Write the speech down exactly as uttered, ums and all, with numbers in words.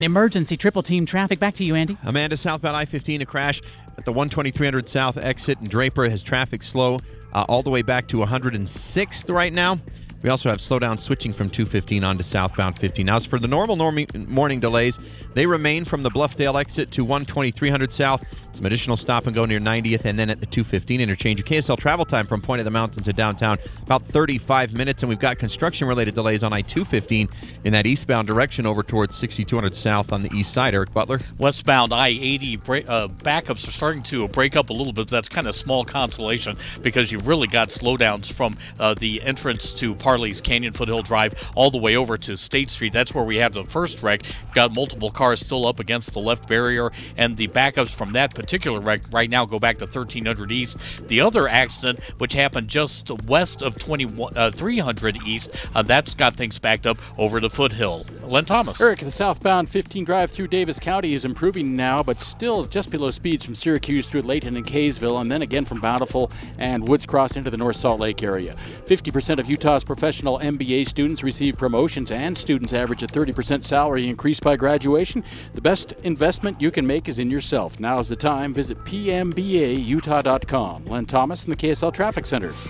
Emergency triple team traffic. Back to you, Andy. Amanda, southbound I fifteen, a crash at the one twenty-three hundred South exit, and Draper has traffic slow uh, all the way back to one hundred sixth right now. We also have slowdown switching from two fifteen onto southbound fifteen. Now, as for the normal norm- morning delays, they remain from the Bluffdale exit to one twenty-three hundred South. Some additional stop and go near ninetieth, and then at the two fifteen interchange. Your K S L travel time from Point of the Mountain to downtown, about thirty-five minutes. And we've got construction-related delays on I two fifteen in that eastbound direction over towards sixty-two hundred South on the east side. Eric Butler? Westbound I eighty break, uh, backups are starting to break up a little bit. That's kind of small consolation because you've really got slowdowns from uh, the entrance to Parley's Canyon Foothill Drive all the way over to State Street. That's where we have the first wreck. You've got multiple cars still up against the left barrier, and the backups from that particular wreck right now go back to thirteen hundred East. The other accident, which happened just west of three hundred East, uh, that's got things backed up over the Foothill. Len Thomas. Eric, the southbound fifteen drive through Davis County is improving now, but still just below speeds from Syracuse through Layton and Kaysville, and then again from Bountiful and Woods Cross into the North Salt Lake area. fifty percent of Utah's professional M B A students receive promotions, and students average a thirty percent salary increase by graduation. The best investment you can make is in yourself. Now's the time. Visit P M B A Utah dot com. Len Thomas in the K S L Traffic Center.